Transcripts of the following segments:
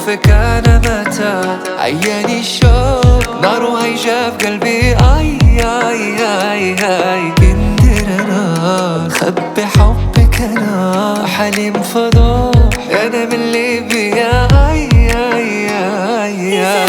أشوفك أنا متى عياني الشوق نار هيجا في قلبي آي آي آي آي كندر أنا خبي حبك أنا حليم فضوح أنا من ليبيا آي آي آي آي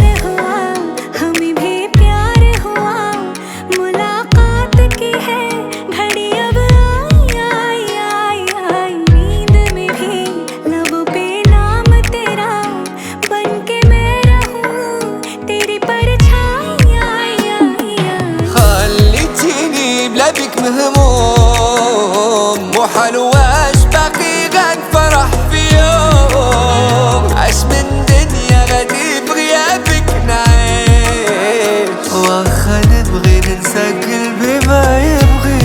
بك مهموم مو حلوة باقي غن فرح في يوم عاش من دنيا غادي بغيابك نعيش واخا نبغي ننسى قلبي ما يبغي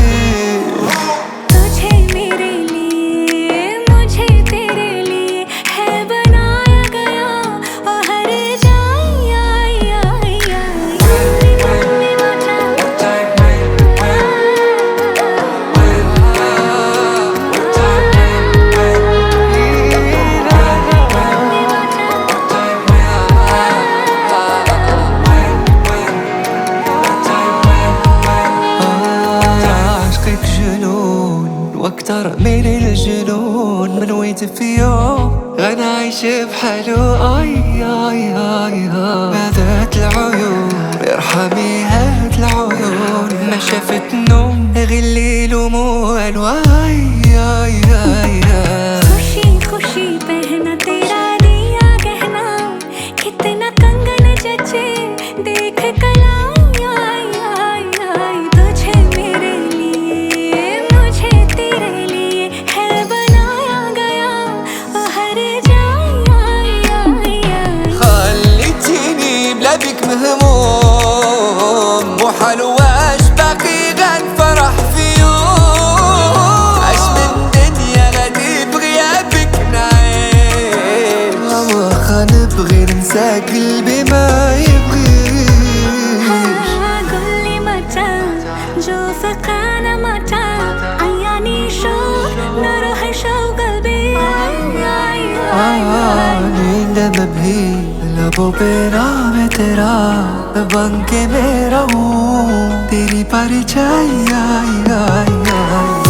واكتر من الجنون من ويت في يوم غنى عايش بحاله آي آي آي هذات العيون ارحمي هاد العيون ما شافت نوم غير الليل وموال واي آي آي खुशी खुशी पहना तेरा दिया गहना कितना कंगन जचे देख कलाई आई आई आई तुझे मेरे लिए मुझे तेरे लिए है बनाया गया हर जाई आई आई आई خليتيني بلا بك مهموم مو حلواش باقي غن فرح في يوم عاش من دنيا غادي بغيابك نعيش واخا نبغي ننسى قلبي ما يبغيش قولي متى نشوفك أنا متى عياني شوق نار شوق قلبي नींद में भी लबों पे नाम है तेरा बन के मैं रहूं तेरी परछाई आई आई आई